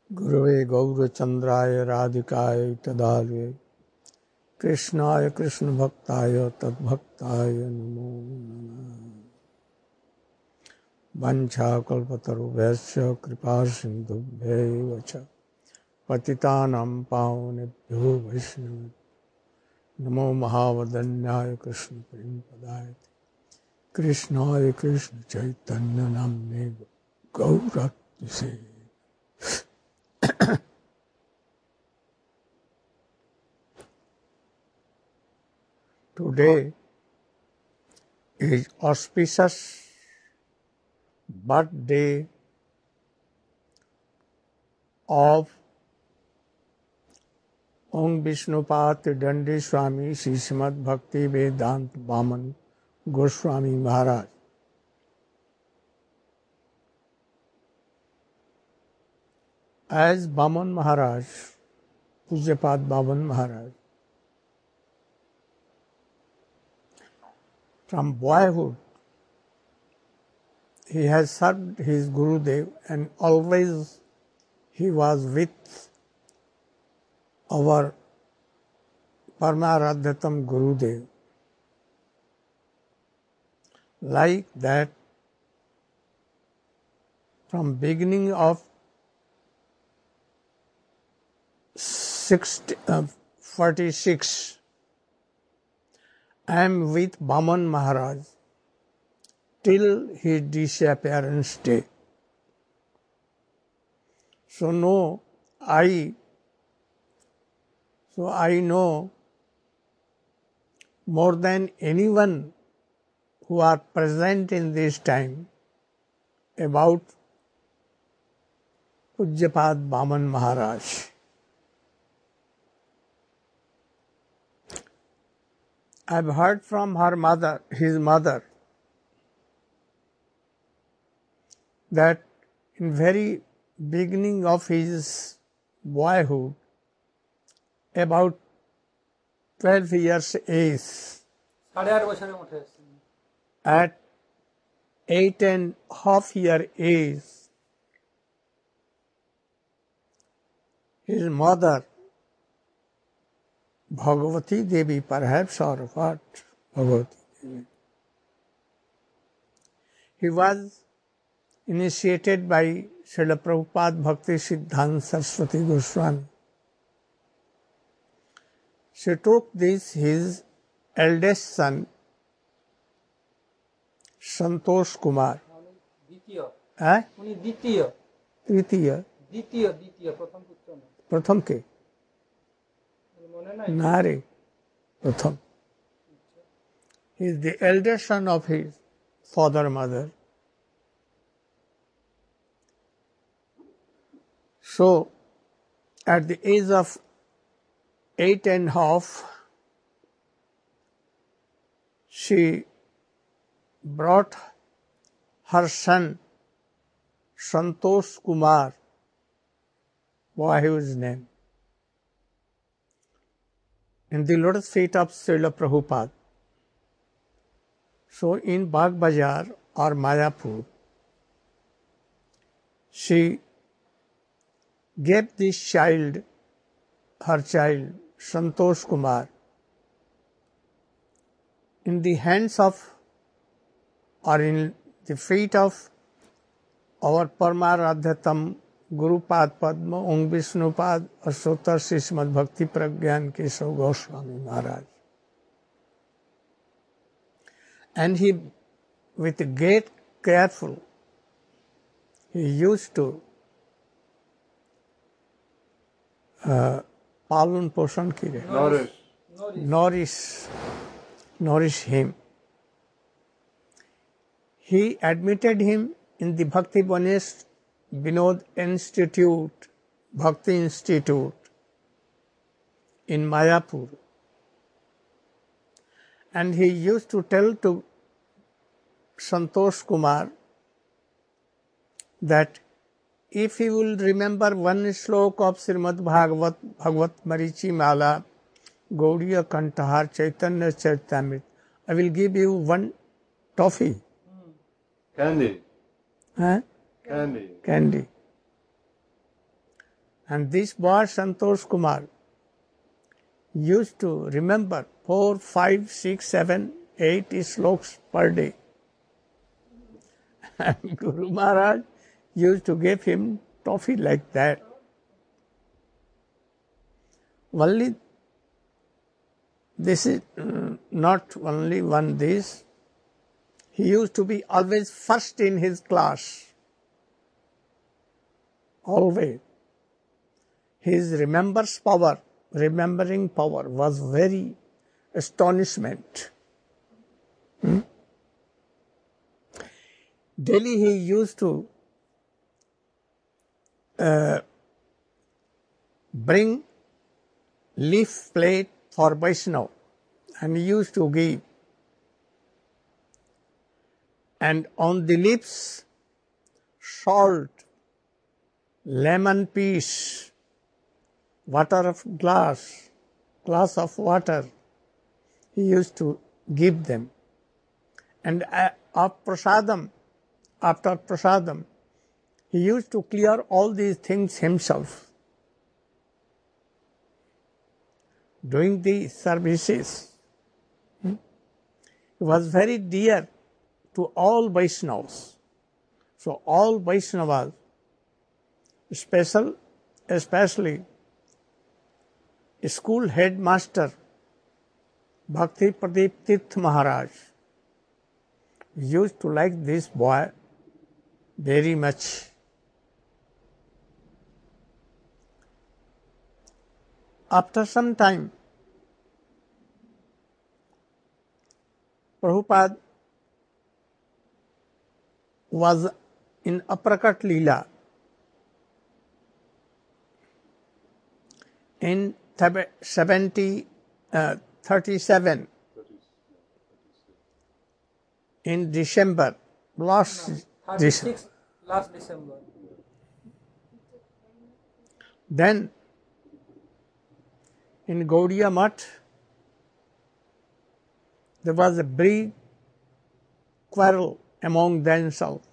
गुरुवे गौरचंद्राय राधिकाय तदालवे कृष्णाय कृष्ण भक्ताय तद्भक्ताय नमो नमः। वंशाकल्पतरुभ्यश्च कृपा सिन्धुभ्यैव च पतितानां पावनेभ्यो वैष्णवेभ्यो नमो महावदन्याय कृष्ण प्रेमपदाय कृष्णाय Krishna Chaitanya नाम्ने गौरतिसे। Today is auspicious birthday of Om Vishnupad Dandi Swami Sri Srimad Bhakti Vedant Vaman Goswami Maharaj. As Vaman Maharaj, Pujyapad Vaman Maharaj, from boyhood he has served his Gurudev and always he was with our Paramaradhyatam Gurudev. Like that, from beginning of 46, I am with Vaman Maharaj till his disappearance day. So I know more than anyone who are present in this time about Pujyapad Vaman Maharaj. I've heard from his mother, that in very beginning of his boyhood, about 12 years age, at 8.5 years age, his mother, Bhagavati Devi, perhaps, or what, Bhagavati Devi, he was initiated by Srila Prabhupada Bhakti Siddhanta Saraswati Goswami. She took his eldest son, Santosh Kumar. तृतीय प्रथम के नारे प्रथम. He is the eldest son of his father and mother. So, at the age of 8.5, she brought her son Santosh Kumar, boy his name, in the lotus feet of Srila Prabhupada. So in Bagh Bazar or Mayapur, she gave this child, her child, Santosh Kumar, in the hands of or in the feet of our Paramaradhyatam Gurupad Padma Om Vishnupad Ashtotar Srimad Bhakti Pragyan Keshav Goswami Maharaj. And he, with great careful, he used to पालन पोषण किए, nourish him. He admitted him in the Bhakti Vinod Institute, Bhakti Institute in Mayapur. And he used to tell to Santosh Kumar that if he will remember one slok of Srimad Bhagavat Marichi Mala, Gaudiya Kantahar Chaitanya Charitamrita, I will give you one toffee. Candy. Huh? Candy. Candy. And this boy, Santosh Kumar, used to remember 4, 5, 6, 7, 8 sloks per day. And Guru Maharaj used to give him toffee like that. Only this is not only one this. He used to be always first in his class. Always. His remembering power was very astonishment. Daily he used to bring leaf plate for Vaishnava and he used to give. And on the lips, salt, lemon piece, water of glass of water, he used to give them. And after prasadam, he used to clear all these things himself. Doing the services. He was very dear to all Vaishnavas. So all Vaishnavas, especially school headmaster Bhakti Pradeep Tirth Maharaj, used to like this boy very much. After some time, Prabhupada was in Aprakat Leela in 37 in December, last December. Then in Gaudiya Math, there was a big quarrel among themselves.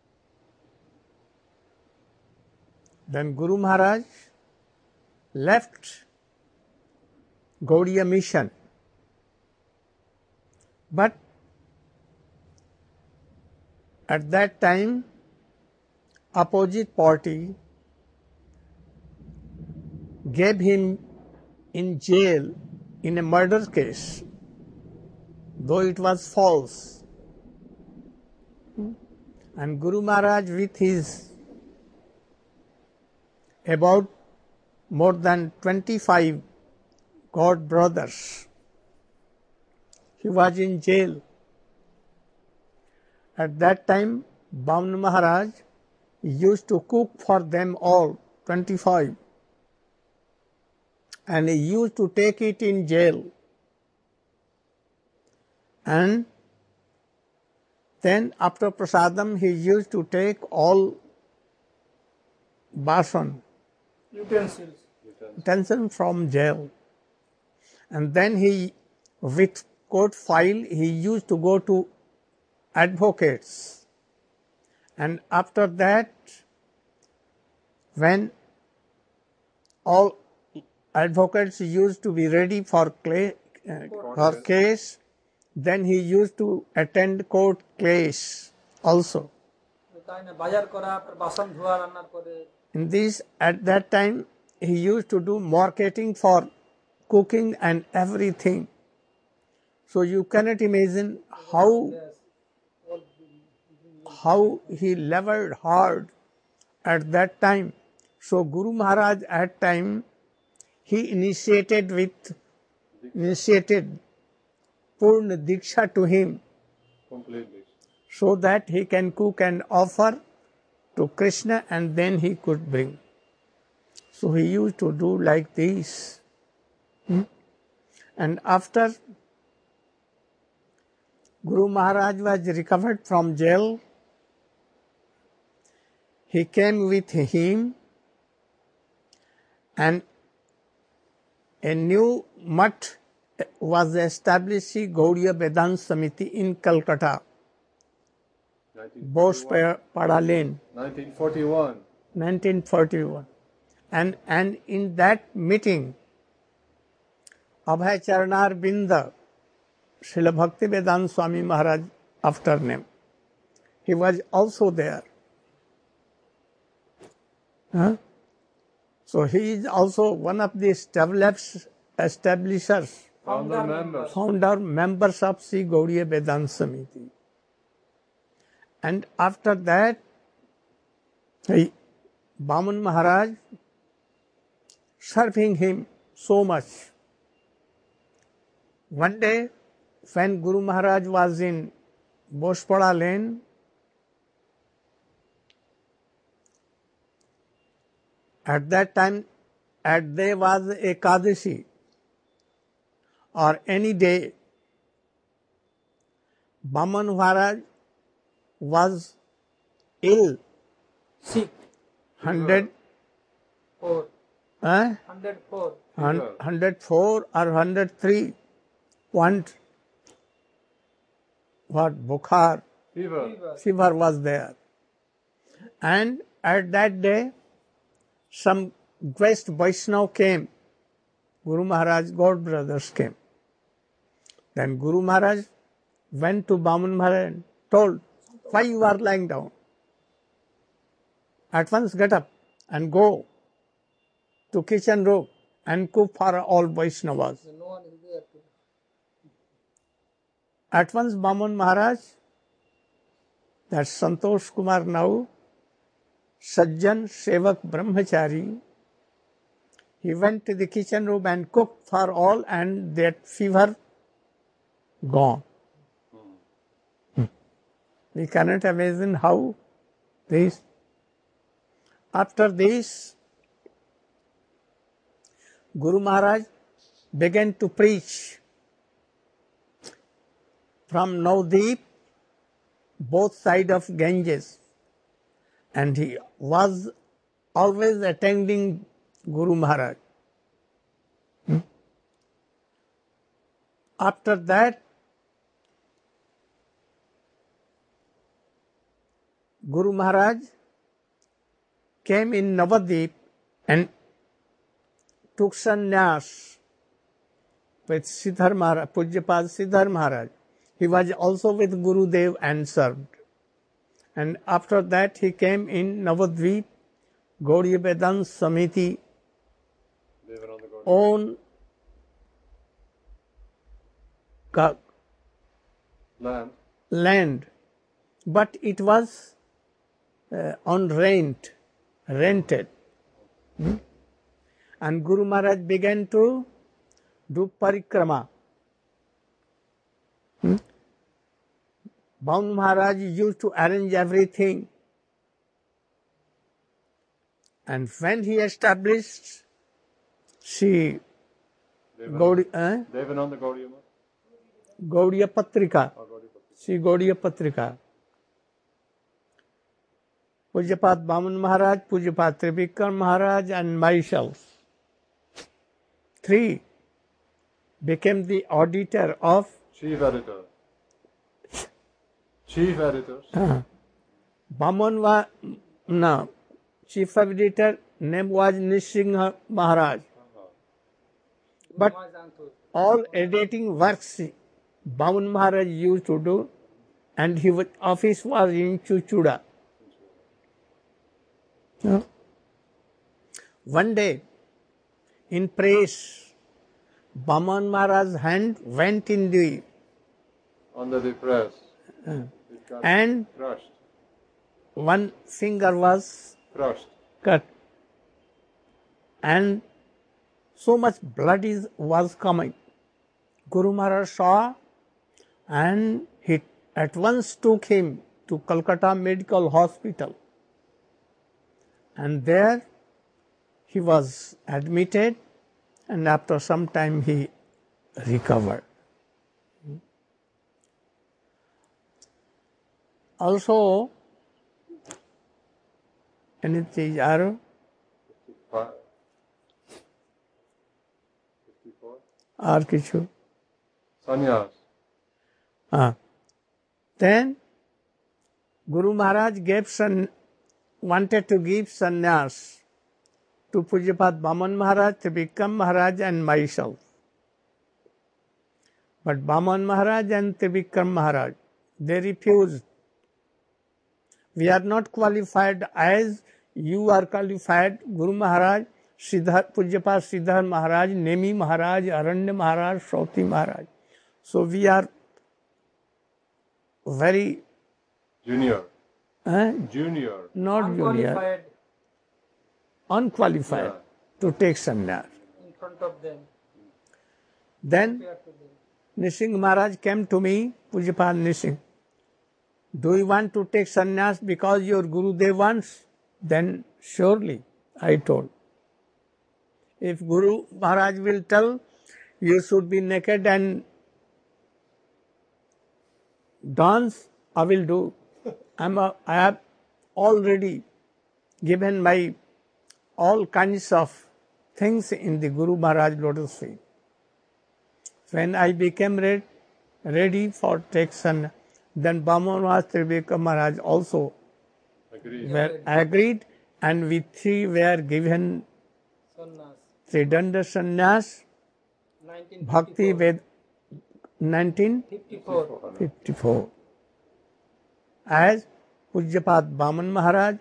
Then Guru Maharaj left Gaudiya mission. But at that time, opposite party gave him in jail in a murder case, though it was false. And Guru Maharaj, with his about more than 25 God brothers, he was in jail. At that time, Bamna Maharaj used to cook for them all, 25. And he used to take it in jail. And then after prasadam, he used to take all basan, utensils from jail. And then he, with court file, he used to go to advocates. And after that, when all advocates used to be ready for case, then he used to attend court case also. In this, at that time, he used to do marketing for cooking and everything. So you cannot imagine how he labored hard at that time. So Guru Maharaj at time, he initiated Purna Diksha to him. Completely. So that he can cook and offer to Krishna and then he could bring. So he used to do like this. And after Guru Maharaj was recovered from jail, he came with him and a new mutt was established, Gaudiya Vedanta Samiti in Calcutta, Bose Pada Lane. 1941. 1941. And in that meeting, Abhay Charanar Binda, Srila Bhaktivedanta Swami Maharaj after name, he was also there. Huh? So he is also one of the establishers, founder members of Sri Gaudiya Vedanta Samiti. And after that, Baman Maharaj serving him so much. One day, when Guru Maharaj was in Bospada Lane, at that time, at there was Ekadashi, or any day, Baman Maharaj was ill. Sick. 104. 104. 104 or 103. What Bukhar? Fever was there. And at that day, some West Vaishnav came. Guru Maharaj, God brothers came. Then Guru Maharaj went to Baman Maharaj and told, why you are lying down? At once get up and go to kitchen room and cook for all Vaishnavas. No one is there. At once Baman Maharaj, that Santosh Kumar now, Sajjan Sevak Brahmachari, he went to the kitchen room and cooked for all, and that fever gone. We cannot imagine how this. After this, Guru Maharaj began to preach from Navdeep, both sides of Ganges, and he was always attending Guru Maharaj. After that, Guru Maharaj came in Navadvip and took sannyas with Siddhar Maharaj, Pujyapad Siddhar Maharaj. He was also with Gurudev and served. And after that he came in Navadvip, Gaudiya Vedanta Samiti, own land, but it was on rented. And Guru Maharaj began to do parikrama. Baman Maharaj used to arrange everything. And when he established Sri Devananda Gaudiya Patrika, Sri Gaudiya Patrika, Pujyapad Baman Maharaj, Pujyapad Trivikram Maharaj, and myself, three became the auditor of Chief editors. Baman chief editor name was Nisingha Maharaj. But all editing works Baman Maharaj used to do, and his office was in Chuchuda. One day, in praise, Baman Maharaj's hand went in the under the press. And Crushed. One finger was cut. And so much blood was coming. Guru Maharaj saw, and he at once took him to Calcutta Medical Hospital. And there he was admitted, and after some time he recovered. Also, any चीज और 54. और किछु Sannyas. Then Guru Maharaj wanted to give sannyas to Pujyapat Baman Maharaj, Tribikram Maharaj and myself. But Baman Maharaj and Tribikram Maharaj, they refused. We are not qualified as you are qualified, Guru Maharaj, Pujyapat Siddhar Maharaj, Nemi Maharaj, Aranya Maharaj, Shrauti Maharaj. So we are very Junior. not Junior. junior, unqualified Yeah. to take sannyas. in front of them. Then Prior to them. Nising Maharaj came to me, Pujyapat Nising. Do you want to take sannyas because your Gurudev wants? Then surely, I told. If Guru Maharaj will tell, you should be naked and dance, I will do. I have already given my all kinds of things in the Guru Maharaj lotus feet. When I became ready for take sannyas, then Baman Maharaj, Tribikram Maharaj also Agreed. were agreed, and we three were given Sannyas. Tridanda sannyas, 1954. Bhakti Ved 54. 1954. As Pujyapat Baman Maharaj,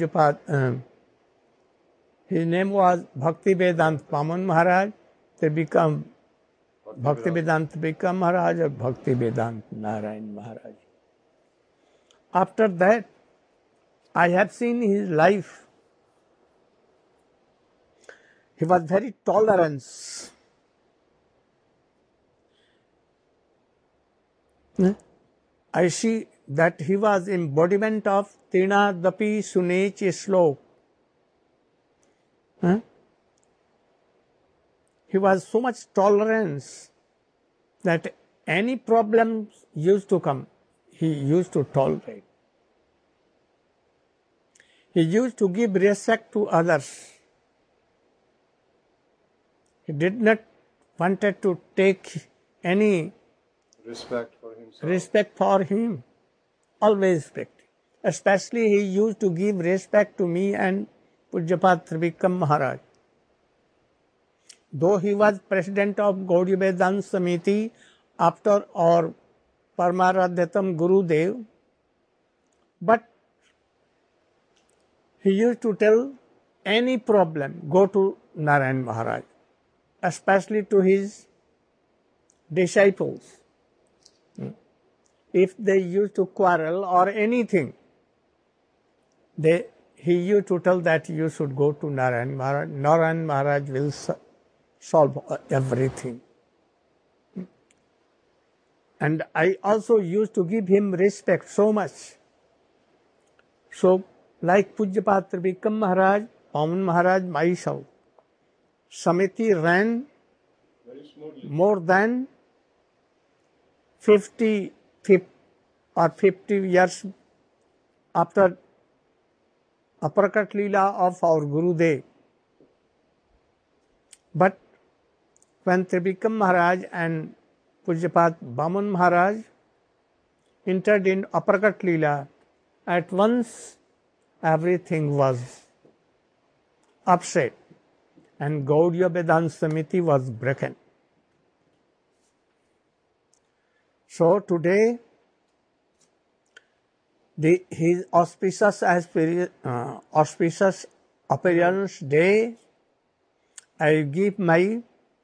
his name was Bhakti Vedant Baman Maharaj, they become Bhakti Vedant Tribikram Maharaj or Bhakti Vedant Narayan Maharaj. After that, I have seen his life. He was very tolerant. I see that he was embodiment of Trinadapi Sunech Slok. He was so much tolerance that any problems used to come, he used to tolerate. He used to give respect to others. He did not wanted to take any Respect for himself. respect for him. Always respect. Especially he used to give respect to me and Pujyapat Tribikram Maharaj. Though he was president of Gaudiya Vedanta Samiti after our Paramaradhyatam Gurudev, but he used to tell any problem, go to Narayan Maharaj, especially to his disciples. If they used to quarrel or anything, he used to tell that you should go to Narayan Maharaj. Narayan Maharaj will solve everything. And I also used to give him respect so much. So, like Pujyapat Tribikram Maharaj, Baman Maharaj, myself, Samiti ran Very smoothly. more than 50 years after Aparakat Leela of our Gurudev. But when Tribikram Maharaj and Pujyapat Baman Maharaj entered in Aparakat Leela, at once everything was upset and Gaudiya Vedanta Samiti was broken. So today, his auspicious appearance day, I give my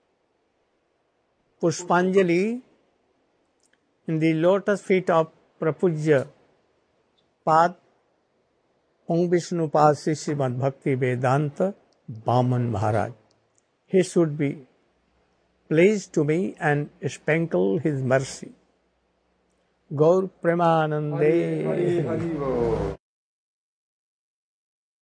Pushpanjali in the lotus feet of Prapujya Pad Om Vishnupad Srimad Bhakti Vedanta Baman Maharaj. He should be pleased to me and sprinkle his mercy. Gaur Premanande. Hari Hari Bo.